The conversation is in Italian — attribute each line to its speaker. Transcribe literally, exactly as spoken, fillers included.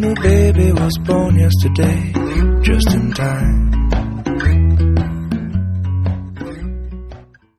Speaker 1: new baby was born yesterday, just in time.